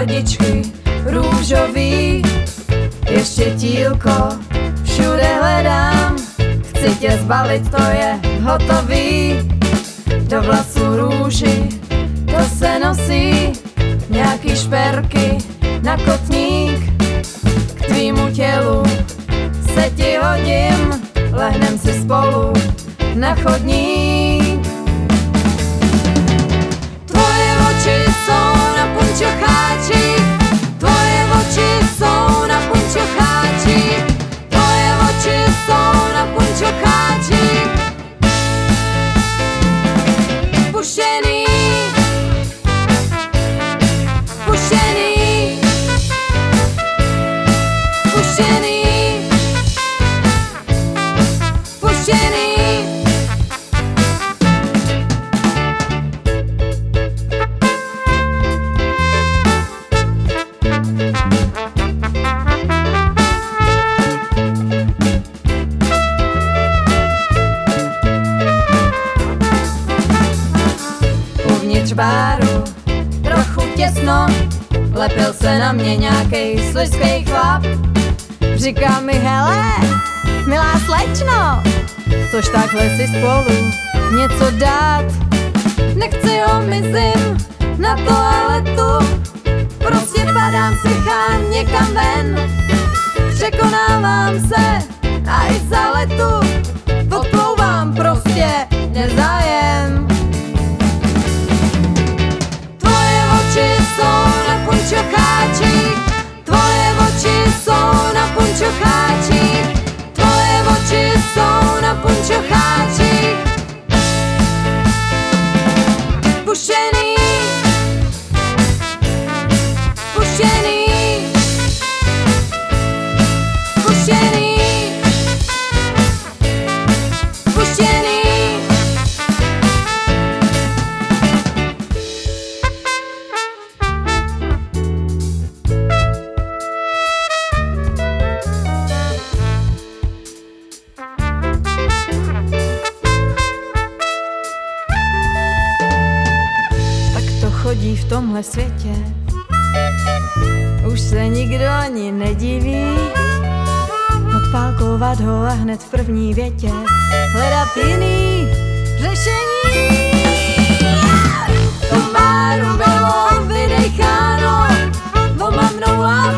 pohodičky růžový, ještě tílko všude hledám, chci tě zbalit, to je hotový. Do vlasů růži, to se nosí, nějaký šperky na kotník. K tvýmu tělu se ti hodím, lehnem si spolu na chodník. Tvoje oči jsou na punčocháči, tvoje oči jsou na punčocháči, tvoje oči jsou na punčocháči. Pušený, pušený, pušený, pušený. Uvnitř báru trochu těsno, lepil se na mě nějakej slizkej chlap. Říká mi, hele, milá slečno, což takhle si spolu něco dát. Nechci ho, mizím na toaletu, prostě padám psychám někam ven. Překonávám se a i za letu odplouvám, prostě nezájem. Tvoje oči jsou na punčocháči, tvoje oči jsou na punčocháči, tvoje oči jsou na punčocháči. Pušený, pušený, pušený, pušený. Chodí v tomhle světě, už se nikdo ani nediví. Odpálkovat ho a hned v první větě hledat jiný řešení. V tom báru bylo vydecháno, dvoma mnou láva.